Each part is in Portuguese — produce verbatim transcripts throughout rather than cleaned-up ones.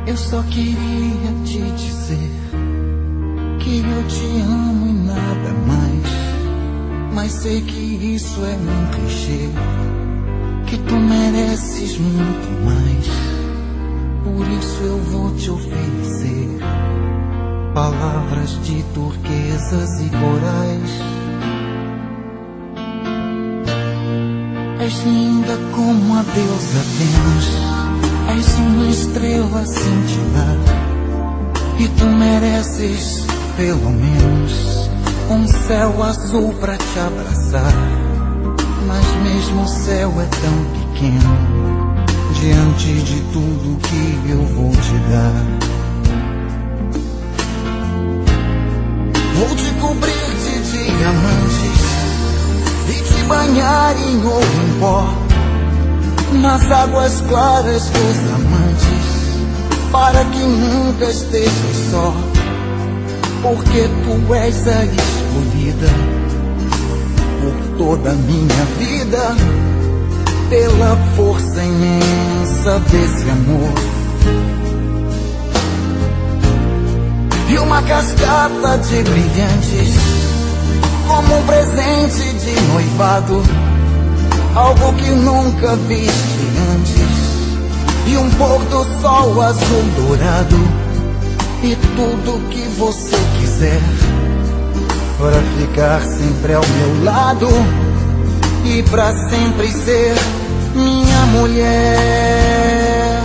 Eu só queria te dizer que eu te amo e nada mais. Mas sei que isso é um clichê, que tu mereces muito mais. Por isso eu vou te oferecer palavras de turquesas e corais. És linda como a deusa Vênus, és uma estrela a cintilar, e tu mereces pelo menos um céu azul pra te abraçar. Mas mesmo o céu é tão pequeno diante de tudo que eu vou te dar. Vou te cobrir de diamantes e te banhar em ouro em pó, nas águas claras dos amantes, para que nunca estejas só. Porque tu és a escolhida por toda a minha vida, pela força imensa desse amor. E uma cascata de brilhantes, como um presente de noivado, algo que nunca viste antes, e um pôr do sol azul dourado, e tudo que você quiser, para ficar sempre ao meu lado e pra sempre ser minha mulher.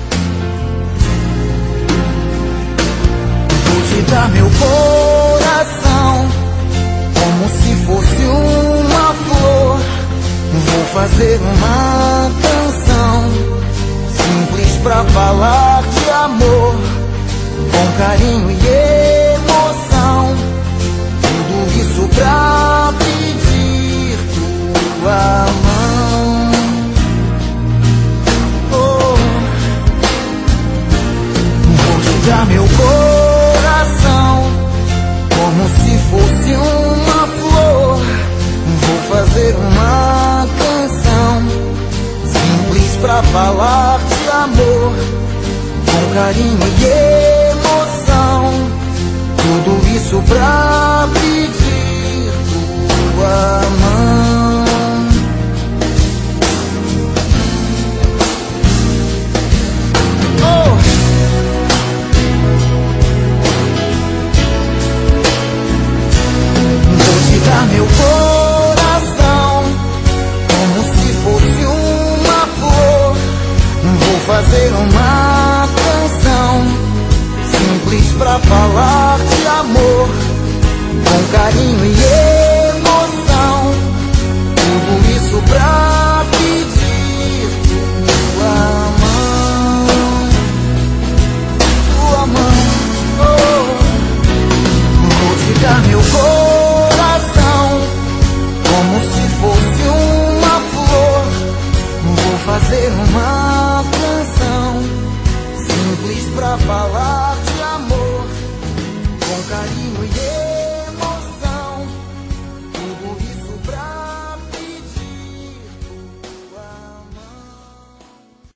Vou te dar meu coração como se fosse uma flor. Vou fazer uma canção simples pra falar de amor, com carinho e emoção. Tudo isso pra pedir tua mão. Oh. Vou te dar meu coração como se fosse uma flor. Vou fazer uma canção simples pra falar de amor, com carinho e emoção. Tudo isso pra pedir tua mão. Oh! Vou te dar meu coração como se fosse uma flor. Vou fazer uma canção simples pra falar de amor, com carinho e